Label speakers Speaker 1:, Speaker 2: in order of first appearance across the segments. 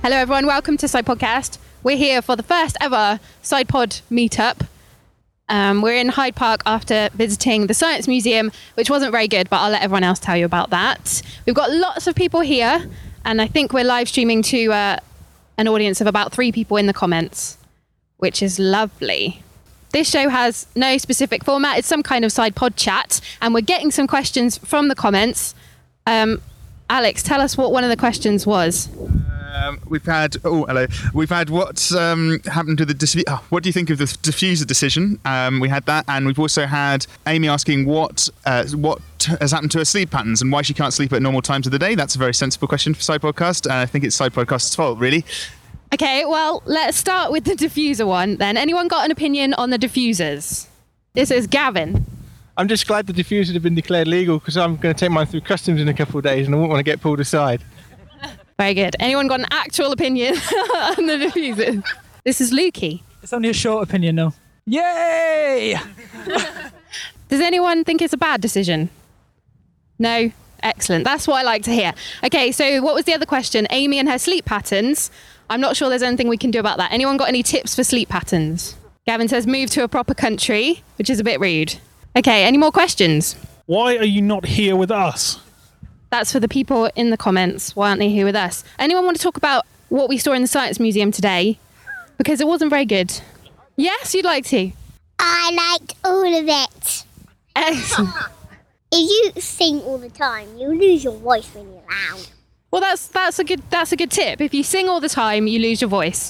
Speaker 1: Hello everyone, welcome to Side Podcast. We're here for the first ever Side Pod meetup. We're in Hyde Park after visiting the Science Museum, which wasn't very good, but I'll let everyone else tell you about that. We've got lots of people here, and I think we're live streaming to an audience of about 3 people in the comments, which is lovely. This show has no specific format. It's some kind of Side Pod chat, and we're getting some questions from the comments. Alex, tell us what one of the questions was.
Speaker 2: We've had what's happened to the what do you think of the diffuser decision? We had that, and we've also had Amy asking what has happened to her sleep patterns and why she can't sleep at normal times of the day. That's a very sensible question for Side Podcast, and I think it's Side Podcast's fault, really.
Speaker 1: Okay, well, let's start with the diffuser one then. Anyone got an opinion on the diffusers? This is Gavin.
Speaker 3: I'm just glad the diffusers have been declared legal, because I'm going to take mine through customs in a couple of days and I won't want to get pulled aside.
Speaker 1: Very good. Anyone got an actual opinion on the diffusers? This is Lukey.
Speaker 4: It's only a short opinion, though. Yay!
Speaker 1: Does anyone think it's a bad decision? No? Excellent. That's what I like to hear. Okay, so what was the other question? Amy and her sleep patterns. I'm not sure there's anything we can do about that. Anyone got any tips for sleep patterns? Gavin says move to a proper country, which is a bit rude. Okay, any more questions?
Speaker 5: Why are you not here with us?
Speaker 1: That's for the people in the comments. Why aren't they here with us? Anyone want to talk about what we saw in the Science Museum today? Because it wasn't very good. Yes, you'd like to?
Speaker 6: I liked all of it.
Speaker 1: Excellent.
Speaker 6: If you sing all the time, you lose your voice when you're loud.
Speaker 1: Well, that's a good tip. If you sing all the time, you lose your voice.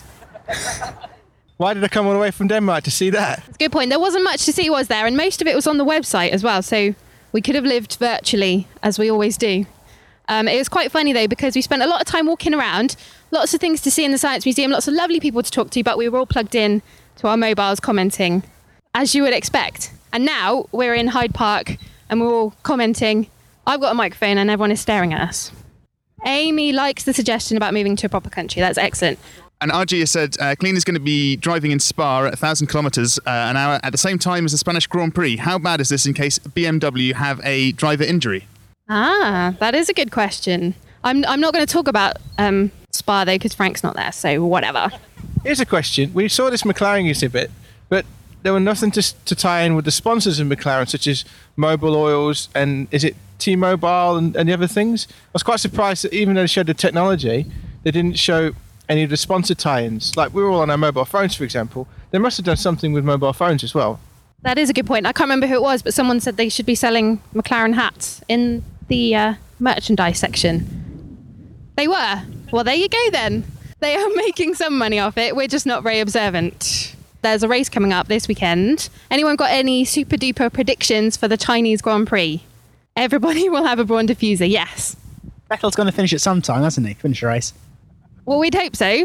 Speaker 3: Why did I come all the way from Denmark to see that?
Speaker 1: That's a good point. There wasn't much to see, was there? And most of it was on the website as well, so we could have lived virtually, as we always do. It was quite funny, though, because we spent a lot of time walking around, lots of things to see in the Science Museum, lots of lovely people to talk to, but we were all plugged in to our mobiles commenting, as you would expect. And now we're in Hyde Park, and we're all commenting. I've got a microphone, and everyone is staring at us. Amy likes the suggestion about moving to a proper country. That's excellent.
Speaker 2: And RG has said Clean is going to be driving in Spa at 1,000 kilometres an hour at the same time as the Spanish Grand Prix. How bad is this in case BMW have a driver injury?
Speaker 1: That is a good question. I'm not going to talk about Spa, though, because Frank's not there, so whatever.
Speaker 3: Here's a question. We saw this McLaren exhibit, but there were nothing to tie in with the sponsors of McLaren, such as Mobil Oils and is it T-Mobile and the other things? I was quite surprised that even though they showed the technology, they didn't show any of the sponsor tie-ins. Like, we were all on our mobile phones, for example. They must have done something with mobile phones as well.
Speaker 1: That is a good point. I can't remember who it was, but someone said they should be selling McLaren hats in the merchandise section. They were. Well, there you go then. They are making some money off it. We're just not very observant. There's a race coming up this weekend. Anyone got any super duper predictions for the Chinese Grand Prix? Everybody will have a Braun diffuser, yes.
Speaker 4: Vettel's going to finish it sometime, hasn't he? Finish the race.
Speaker 1: Well, we'd hope so.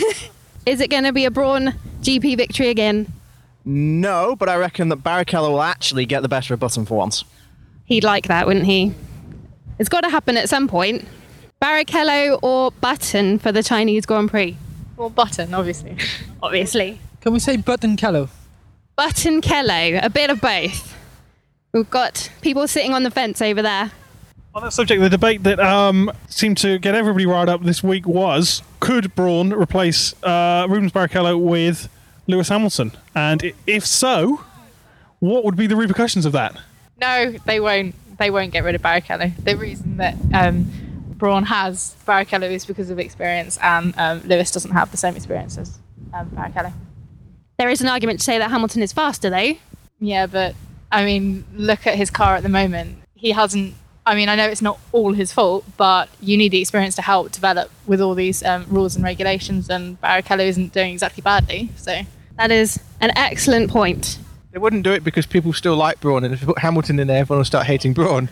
Speaker 1: Is it going to be a Braun GP victory again?
Speaker 7: No, but I reckon that Barrichello will actually get the better of Button for once.
Speaker 1: He'd like that, wouldn't he? It's got to happen at some point. Barrichello or Button for the Chinese Grand Prix?
Speaker 8: Well, Button, obviously.
Speaker 1: Obviously.
Speaker 4: Can we say Button-Kello?
Speaker 1: Button-Kello, a bit of both. We've got people sitting on the fence over there.
Speaker 5: On that subject, the debate that seemed to get everybody riled up this week was, could Braun replace Rubens Barrichello with Lewis Hamilton? And if so, what would be the repercussions of that?
Speaker 8: No, they won't. They won't get rid of Barrichello. The reason that Braun has Barrichello is because of experience, and Lewis doesn't have the same experience as Barrichello.
Speaker 1: There is an argument to say that Hamilton is faster, though.
Speaker 8: Yeah, but, I mean, look at his car at the moment. He hasn't... I mean, I know it's not all his fault, but you need the experience to help develop with all these rules and regulations, and Barrichello isn't doing exactly badly, so...
Speaker 1: That is an excellent point.
Speaker 3: They wouldn't do it because people still like Braun, and if you put Hamilton in there, everyone will start hating Braun.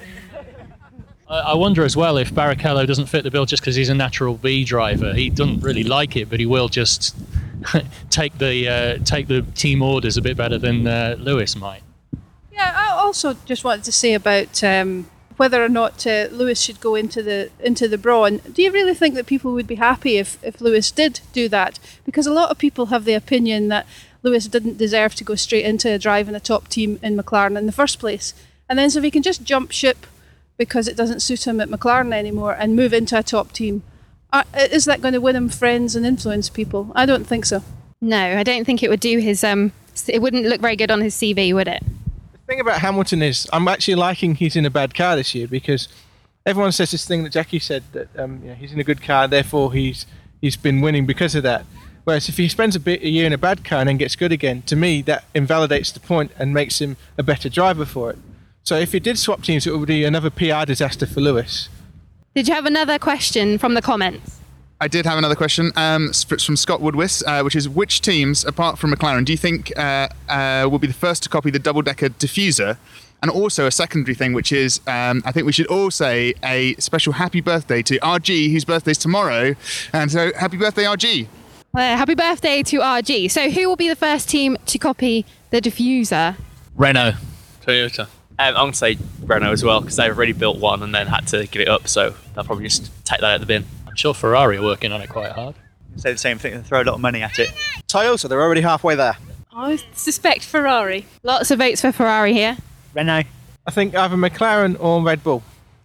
Speaker 9: I wonder as well if Barrichello doesn't fit the bill just because he's a natural B driver. He doesn't really like it, but he will just take the team orders a bit better than Lewis might.
Speaker 10: Yeah, I also just wanted to say about whether or not Lewis should go into the Braun. Do you really think that people would be happy if Lewis did do that? Because a lot of people have the opinion that Lewis didn't deserve to go straight into driving a top team in McLaren in the first place. And then so if he can just jump ship because it doesn't suit him at McLaren anymore and move into a top team, is that going to win him friends and influence people? I don't think so.
Speaker 1: No, I don't think it would do his. It wouldn't look very good on his CV, would it?
Speaker 3: The thing about Hamilton is, I'm actually liking he's in a bad car this year, because everyone says this thing that Jackie said, that he's in a good car, therefore he's been winning because of that. Whereas if he spends a year in a bad car and then gets good again, to me that invalidates the point and makes him a better driver for it. So if he did swap teams, it would be another PR disaster for Lewis.
Speaker 1: Did you have another question from the comments?
Speaker 2: I did have another question. It's from Scott Woodwis, which is, which teams, apart from McLaren, do you think will be the first to copy the double-decker diffuser? And also a secondary thing, which is, I think we should all say a special happy birthday to RG, whose birthday's tomorrow. And so, happy birthday, RG.
Speaker 1: Well, happy birthday to RG. So who will be the first team to copy the diffuser?
Speaker 11: Renault.
Speaker 12: Toyota.
Speaker 11: I'm going to say Renault as well, because they've already built one and then had to give it up, so they'll probably just take that out the bin.
Speaker 9: I'm sure Ferrari are working on it quite hard.
Speaker 13: Say the same thing and throw a lot of money at it.
Speaker 7: Toyota, they're already halfway there.
Speaker 8: I suspect Ferrari.
Speaker 1: Lots of votes for Ferrari here.
Speaker 4: Renault.
Speaker 3: I think either McLaren or Red Bull.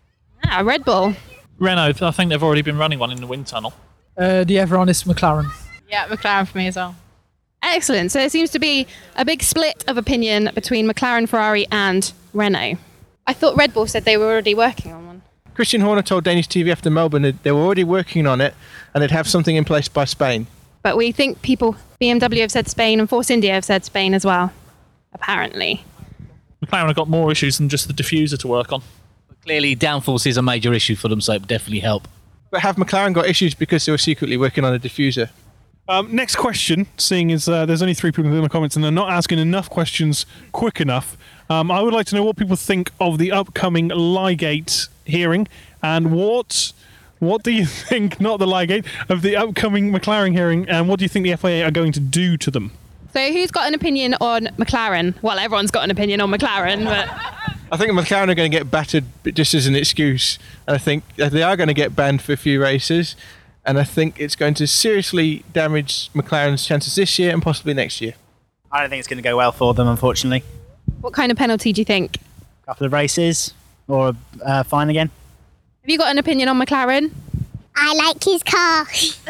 Speaker 1: Red Bull.
Speaker 12: Renault, I think they've already been running one in the wind tunnel.
Speaker 4: Everyone is McLaren.
Speaker 8: Yeah, McLaren for me as well.
Speaker 1: Excellent. So there seems to be a big split of opinion between McLaren, Ferrari and Renault. I thought Red Bull said they were already working on one.
Speaker 3: Christian Horner told Danish TV after Melbourne that they were already working on it and they'd have something in place by Spain.
Speaker 1: But we think BMW have said Spain and Force India have said Spain as well, apparently.
Speaker 12: McLaren have got more issues than just the diffuser to work on.
Speaker 11: Clearly, downforce is a major issue for them, so it would definitely help.
Speaker 3: But have McLaren got issues because they were secretly working on a diffuser?
Speaker 5: Next question, seeing as there's only 3 people in the comments and they're not asking enough questions quick enough, I would like to know what people think of the upcoming Ligate hearing, and what do you think, not the Ligate, of the upcoming McLaren hearing, and what do you think the FIA are going to do to them?
Speaker 1: So who's got an opinion on McLaren? Well, everyone's got an opinion on McLaren, but...
Speaker 3: I think McLaren are going to get battered just as an excuse, and I think they are going to get banned for a few races, and I think it's going to seriously damage McLaren's chances this year and possibly next year.
Speaker 4: I don't think it's going to go well for them, unfortunately.
Speaker 1: What kind of penalty do you think?
Speaker 4: A couple of races, or fine again.
Speaker 1: Have you got an opinion on McLaren?
Speaker 6: I like his car.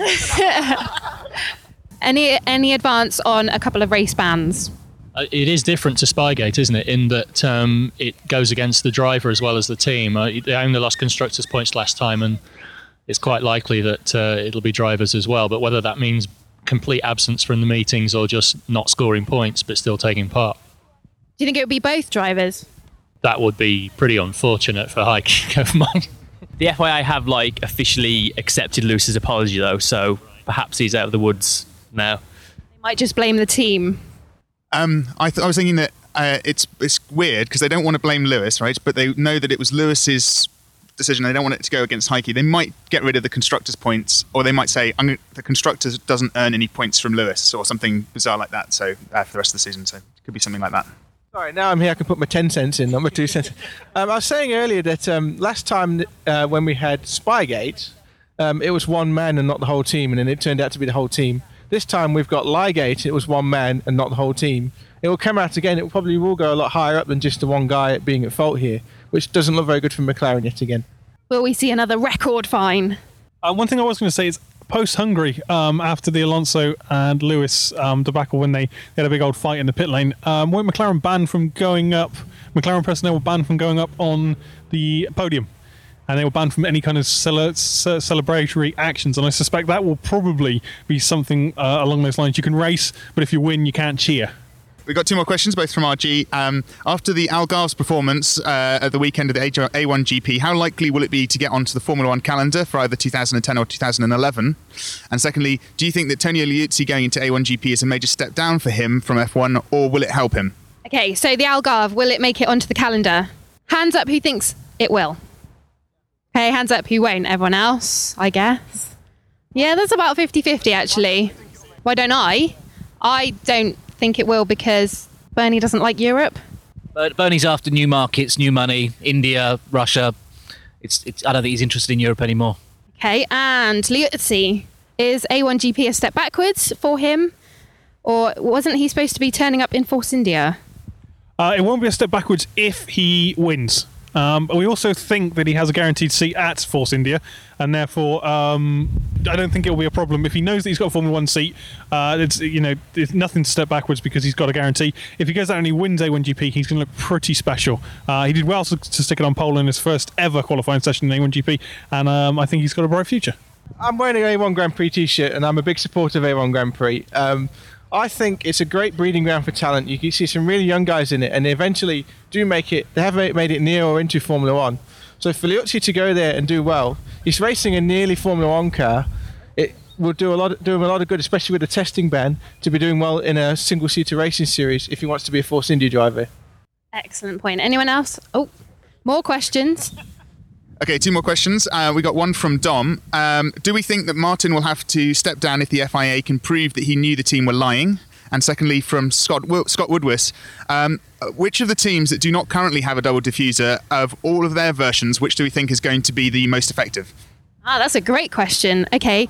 Speaker 1: Any advance on a couple of race bans?
Speaker 9: It is different to Spygate, isn't it? In that it goes against the driver as well as the team. They only lost constructors' points last time, and it's quite likely that it'll be drivers as well. But whether that means complete absence from the meetings or just not scoring points but still taking part,
Speaker 1: do you think it would be both drivers?
Speaker 9: that would be pretty unfortunate for Heikki of mine.
Speaker 11: The FIA have officially accepted Lewis's apology though, so perhaps he's out of the woods now.
Speaker 1: They might just blame the team.
Speaker 2: I was thinking that it's weird because they don't want to blame Lewis, right? But they know that it was Lewis's decision. They don't want it to go against Heikki. They might get rid of the constructors' points, or they might say the constructors doesn't earn any points from Lewis, or something bizarre like that. So for the rest of the season, so it could be something like that.
Speaker 3: All right, now I'm here. I can put my 10 cents in, not my 2 cents. I was saying earlier that last time when we had Spygate, it was one man and not the whole team, and then it turned out to be the whole team. This time we've got Ligate, it was one man and not the whole team. It will come out again, it probably will go a lot higher up than just the one guy being at fault here, which doesn't look very good for McLaren yet again.
Speaker 1: Will we see another record fine?
Speaker 5: One thing I was going to say is post-Hungary, after the Alonso and Lewis debacle when they had a big old fight in the pit lane, weren't McLaren banned from going up, McLaren personnel were banned from going up on the podium, and they were banned from any kind of celebratory actions, and I suspect that will probably be something along those lines. You can race, but if you win, you can't cheer.
Speaker 2: We've got two more questions, both from RG. After the Algarve's performance at the weekend of the A1 GP, how likely will it be to get onto the Formula One calendar for either 2010 or 2011? And secondly, do you think that Tony Liuzzi going into A1 GP is a major step down for him from F1, or will it help him?
Speaker 1: Okay, so the Algarve, will it make it onto the calendar? Hands up who thinks it will. Okay, hands up who won't. Everyone else, I guess. Yeah, that's about 50-50 actually. Why don't I? I don't think it will because Bernie doesn't like Europe.
Speaker 11: But Bernie's after new markets, new money, India, Russia. I don't think he's interested in Europe anymore.
Speaker 1: Okay, and Liuzzi, is A1 GP a step backwards for him? Or wasn't he supposed to be turning up in Force India?
Speaker 5: It won't be a step backwards if he wins. But we also think that he has a guaranteed seat at Force India, and therefore I don't think it will be a problem if he knows that he's got a Formula 1 seat. It's nothing to step backwards because he's got a guarantee. If he goes out and he wins A1GP, he's going to look pretty special. He did well to stick it on pole in his first ever qualifying session in A1GP, and I think he's got a bright future.
Speaker 3: I'm wearing an A1 Grand Prix t-shirt, and I'm a big supporter of A1 Grand Prix. I think it's a great breeding ground for talent. You can see some really young guys in it, and they eventually do make it. They have made it near or into Formula 1. So for Liuzzi to go there and do well, he's racing a nearly Formula 1 car. It will do him a lot of good, especially with the testing ban, to be doing well in a single-seater racing series if he wants to be a Force India driver.
Speaker 1: Excellent point. Anyone else? Oh, more questions.
Speaker 2: Okay, 2 more questions. We got one from Dom. Do we think that Martin will have to step down if the FIA can prove that he knew the team were lying? And secondly, from Scott Woodwiss, which of the teams that do not currently have a double diffuser, of all of their versions, which do we think is going to be the most effective?
Speaker 1: That's a great question. Okay.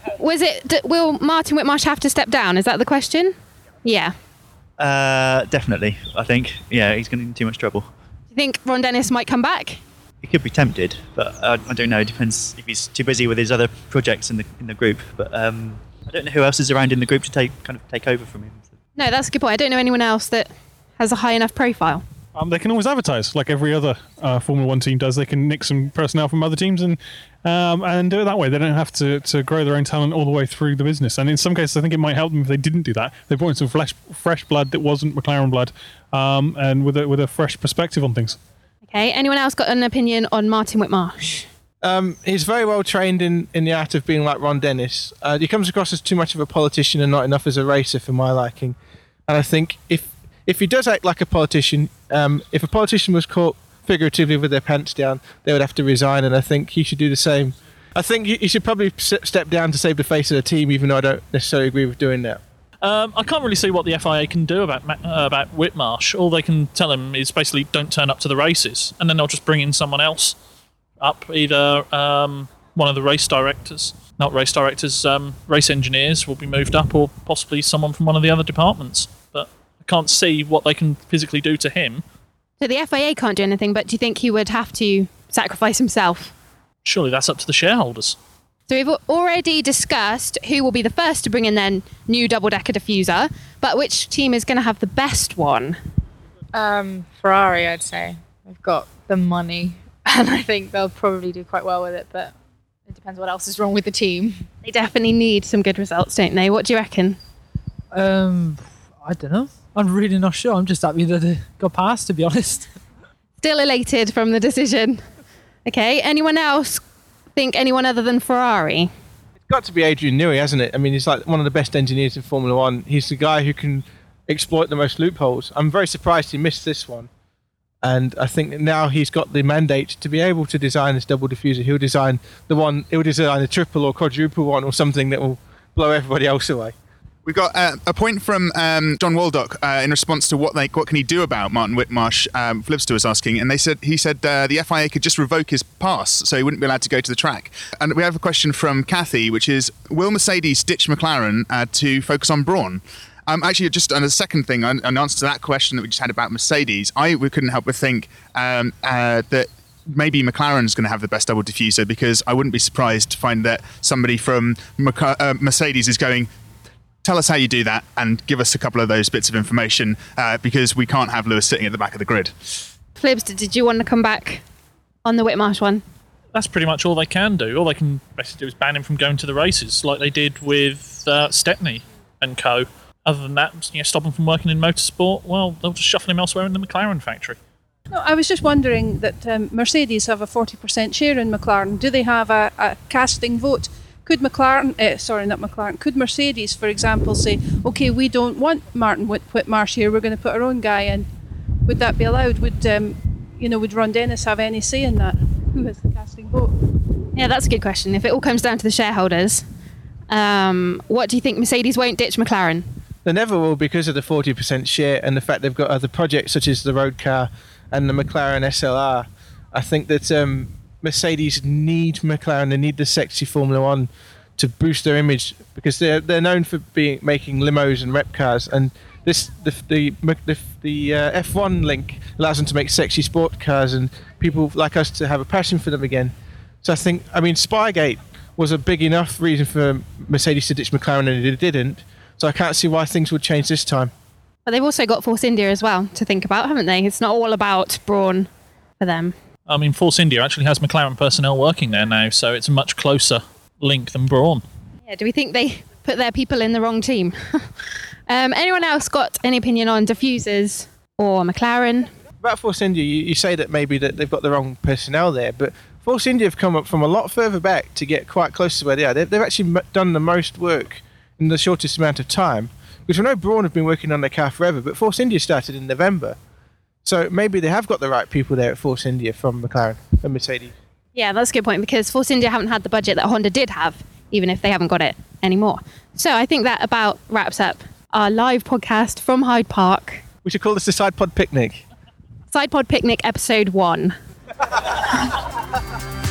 Speaker 1: Will Martin Whitmarsh have to step down? Is that the question? Yeah.
Speaker 13: Definitely, I think. Yeah, he's going to get in too much trouble.
Speaker 1: Do you think Ron Dennis might come back?
Speaker 13: He could be tempted, but I don't know. It depends if he's too busy with his other projects in the group. But I don't know who else is around in the group to take over from him.
Speaker 1: No, that's a good point. I don't know anyone else that has a high enough profile.
Speaker 5: They can always advertise like every other Formula 1 team does. They can nick some personnel from other teams and do it that way. They don't have to grow their own talent all the way through the business. And in some cases, I think it might help them if they didn't do that. They brought in some fresh blood that wasn't McLaren blood, and with a fresh perspective on things.
Speaker 1: Okay, anyone else got an opinion on Martin Whitmarsh?
Speaker 3: He's very well trained in the art of being like Ron Dennis. He comes across as too much of a politician and not enough as a racer for my liking. And I think if he does act like a politician, if a politician was caught figuratively with their pants down, they would have to resign, and I think he should do the same. I think he should probably step down to save the face of the team, even though I don't necessarily agree with doing that.
Speaker 12: I can't really see what the FIA can do about Whitmarsh. All they can tell him is basically don't turn up to the races, and then they'll just bring in someone else up, either one of the race engineers will be moved up, or possibly someone from one of the other departments. But I can't see what they can physically do to him.
Speaker 1: So the FIA can't do anything, but do you think he would have to sacrifice himself?
Speaker 12: Surely that's up to the shareholders.
Speaker 1: So we've already discussed who will be the first to bring in their new double-decker diffuser, but which team is going to have the best one?
Speaker 8: Ferrari, I'd say. They've got the money, and I think they'll probably do quite well with it, but it depends what else is wrong with the team.
Speaker 1: They definitely need some good results, don't they? What do you reckon?
Speaker 14: I don't know. I'm really not sure. I'm just happy that it got passed, to be honest.
Speaker 1: Still elated from the decision. Okay, anyone else think anyone other than Ferrari?
Speaker 3: It's got to be Adrian Newey, hasn't it? I mean, he's like one of the best engineers in Formula 1. He's the guy who can exploit the most loopholes. I'm very surprised he missed this one. And I think that now he's got the mandate to be able to design this double diffuser. He'll design a triple or quadruple one or something that will blow everybody else away.
Speaker 2: We've got a point from John Waldock in response to what can he do about Martin Whitmarsh. Flipster was asking, and he said the FIA could just revoke his pass, so he wouldn't be allowed to go to the track. And we have a question from Kathy, which is, will Mercedes ditch McLaren to focus on Brawn? Actually, just on a second thing, in answer to that question that we just had about Mercedes, we couldn't help but think that maybe McLaren's going to have the best double diffuser, because I wouldn't be surprised to find that somebody from Mercedes is going, tell us how you do that and give us a couple of those bits of information, because we can't have Lewis sitting at the back of the grid.
Speaker 1: Flibs, did you want to come back on the Whitmarsh one?
Speaker 12: That's pretty much all they can do. All they can basically do is ban him from going to the races, like they did with Stepney and co. Other than that, stop him from working in motorsport, well, they'll just shuffle him elsewhere in the McLaren factory.
Speaker 10: No, I was just wondering that Mercedes have a 40% share in McLaren. Do they have a casting vote? Could Could Mercedes, for example, say, okay, we don't want Martin Whitmarsh here, we're going to put our own guy in? Would that be allowed? Would Ron Dennis have any say in that? Who has the casting vote?
Speaker 1: Yeah, that's a good question. If it all comes down to the shareholders, what do you think? Mercedes won't ditch McLaren?
Speaker 3: They never will, because of the 40% share and the fact they've got other projects such as the road car and the McLaren SLR. I think that Mercedes need McLaren. They need the sexy Formula 1 to boost their image, because they're known for making limos and rep cars, and the F1 link allows them to make sexy sport cars, and people like us to have a passion for them again. So I mean, Spygate was a big enough reason for Mercedes to ditch McLaren, and it didn't. So I can't see why things would change this time.
Speaker 1: But they've also got Force India as well to think about, haven't they? It's not all about Brawn for them.
Speaker 12: I mean, Force India actually has McLaren personnel working there now, so it's a much closer link than Brawn.
Speaker 1: Yeah, do we think they put their people in the wrong team? Anyone else got any opinion on diffusers or McLaren?
Speaker 3: About Force India, you say that maybe that they've got the wrong personnel there, but Force India have come up from a lot further back to get quite close to where they are. They've actually done the most work in the shortest amount of time. Because I know Brawn have been working on their car forever, but Force India started in November. So maybe they have got the right people there at Force India from McLaren and Mercedes.
Speaker 1: Yeah, that's a good point, because Force India haven't had the budget that Honda did have, even if they haven't got it anymore. So I think that about wraps up our live podcast from Hyde Park.
Speaker 3: We should call this the Side Pod Picnic.
Speaker 1: Side Pod Picnic episode 1.